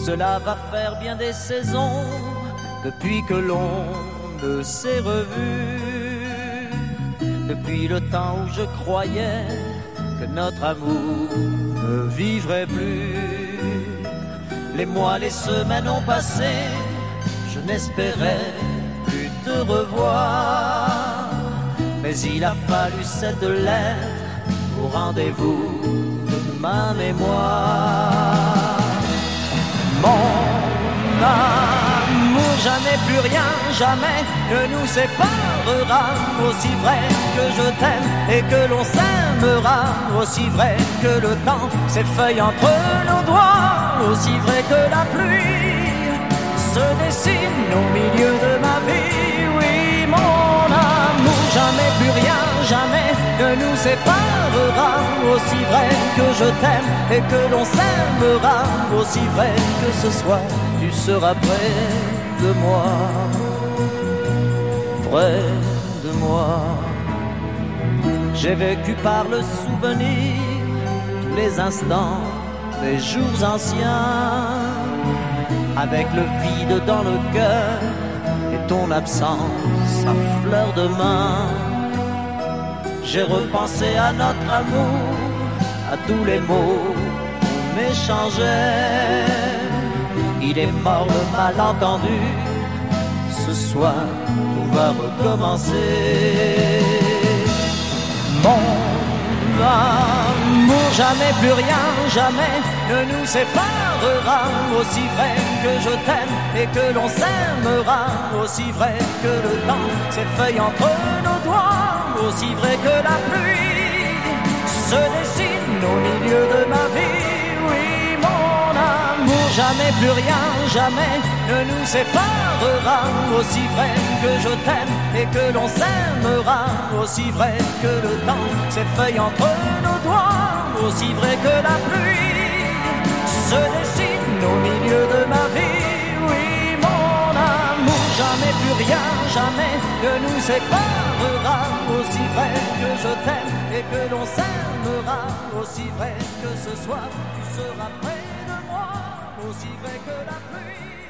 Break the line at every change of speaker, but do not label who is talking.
Cela va faire bien des saisons depuis que l'on ne s'est revu. Depuis le temps où je croyais que notre amour ne vivrait plus. Les mois, les semaines ont passé, je n'espérais plus te revoir. Mais il a fallu cette lettre au rendez-vous de ma mémoire. Mon amour, jamais plus rien, jamais ne nous séparera. Aussi vrai que je t'aime et que l'on s'aimera. Aussi vrai que le temps s'effeuille entre nos doigts. Aussi vrai que la pluie se dessine au milieu de ma vie. Oui, mon amour, jamais plus rien, jamais ne nous séparera. Aussi vrai que je t'aime et que l'on s'aimera. Aussi vrai que ce soir tu seras près de moi. Près de moi. J'ai vécu par le souvenir tous les instants des jours anciens, avec le vide dans le cœur et ton absence à fleur de main. J'ai repensé à notre amour, à tous les mots qu'on échangeait. Il est mort le malentendu, ce soir tout va recommencer. Mon amour, jamais plus rien, jamais ne nous séparera. Aussi vrai que je t'aime et que l'on s'aimera. Aussi vrai que le temps s'effeuille entre nos doigts. Aussi vrai que la pluie se dessine au milieu de ma vie. Oui, mon amour, jamais plus rien, jamais ne nous séparera. Aussi vrai que je t'aime et que l'on s'aimera. Aussi vrai que le temps s'effeuille entre nos doigts. Aussi vrai que la pluie se dessine au milieu de ma vie. Oui, mon amour, jamais plus rien, jamais ne nous séparera. Aussi vrai que je t'aime et que l'on s'aimera. Aussi vrai que ce soir tu seras près de moi. Aussi vrai que la pluie